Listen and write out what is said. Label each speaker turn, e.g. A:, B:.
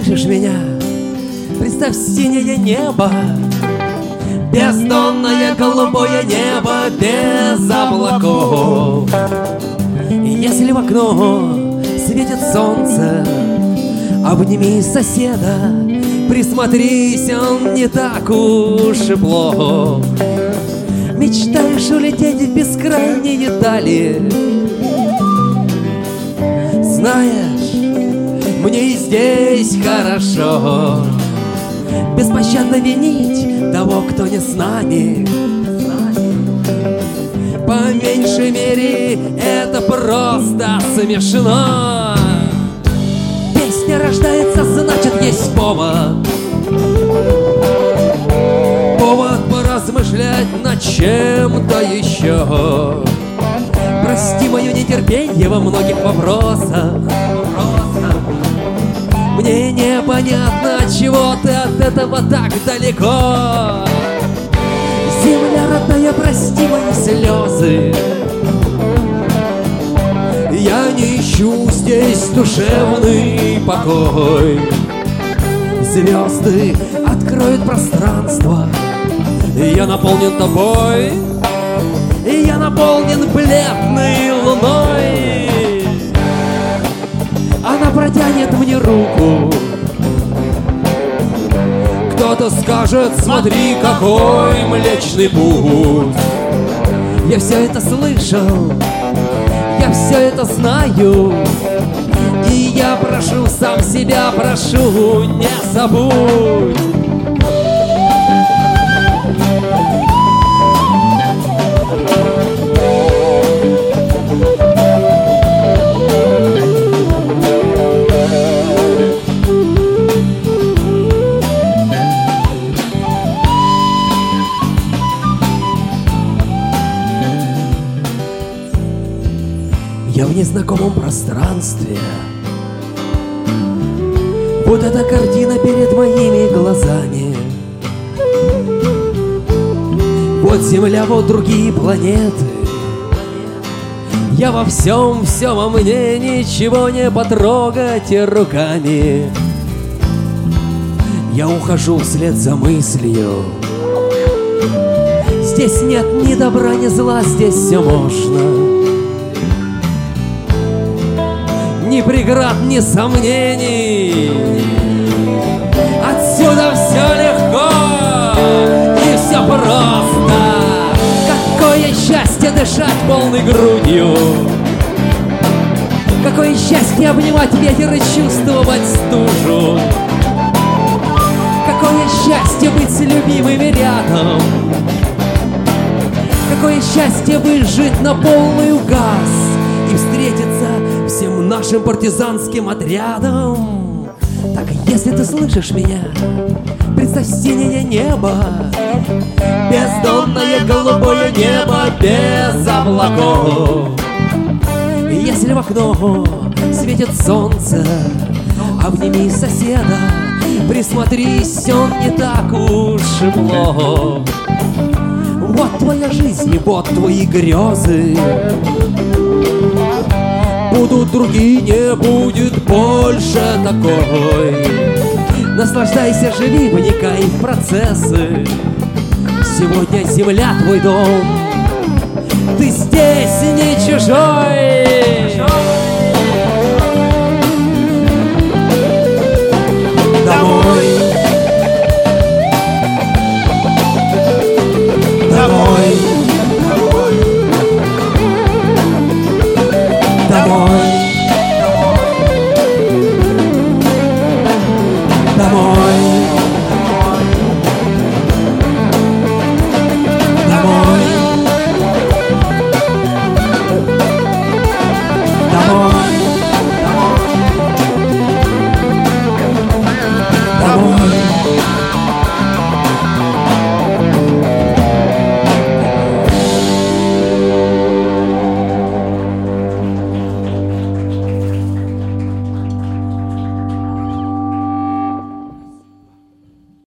A: слышишь меня, представь синее небо, бездонное голубое небо без облаков. И если в окно светит солнце, обними соседа, присмотрись, он не так уж и плох. Мечтаешь улететь в бескрайние дали, знаешь, мне и здесь хорошо. Беспощадно винить того, кто не с нами, по меньшей мере это просто смешно. Песня рождается, значит есть повод. Повод поразмышлять над чем-то еще. Прости мое нетерпение во многих вопросах. Мне непонятно, чего ты от этого так далеко. Земля родная, прости мои слезы. Я не ищу здесь душевный покой. Звезды откроют пространство, я наполнен тобой, я наполнен бледной луной. Она протянет мне руку. Кто-то скажет: смотри, какой Млечный Путь. Я все это слышал, я все это знаю, и я прошу, сам себя прошу, не забудь. Я в незнакомом пространстве. Вот эта картина перед моими глазами. Вот Земля, вот другие планеты. Я во всем, все во мне, ничего не потрогать руками. Я ухожу вслед за мыслью. Здесь нет ни добра, ни зла, здесь все можно. Ни преград, ни сомнений. Отсюда все легко и все просто. Какое счастье дышать полной грудью. Какое счастье обнимать ветер и чувствовать стужу. Какое счастье быть с любимыми рядом. Какое счастье быть жить на полный газ и встретиться всем нашим партизанским отрядом. Так если ты слышишь меня, представь синее небо, бездонное голубое небо без облаков. И если в окно светит солнце, обними соседа, присмотрись, он не так уж и плох. Вот твоя жизнь и вот твои грезы. Будут другие, не будет больше такой. Наслаждайся, живи, вникай в процессы. Сегодня земля твой дом, ты здесь не чужой.